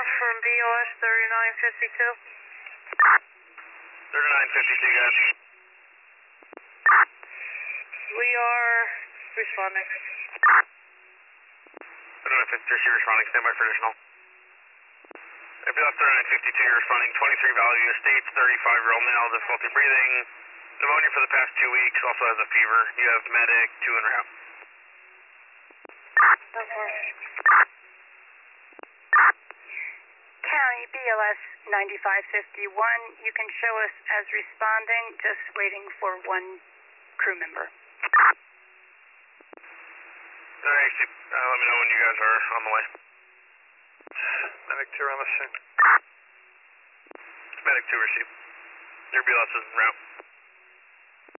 from BOS 3952. 3952, guys. We are responding. 3952, you're responding. Stand by for additional. BOS 3952, you're responding. 23 Valley Estates, 35-year-old male, difficulty breathing, pneumonia for the past 2 weeks, also has a fever. You have medic, 2 en route. County BLS 9551, you can show us as responding, just waiting for one crew member. Alright, let me know when you guys are on the way. Medic 2 on the scene. Medic 2 received. Your BLS is en route.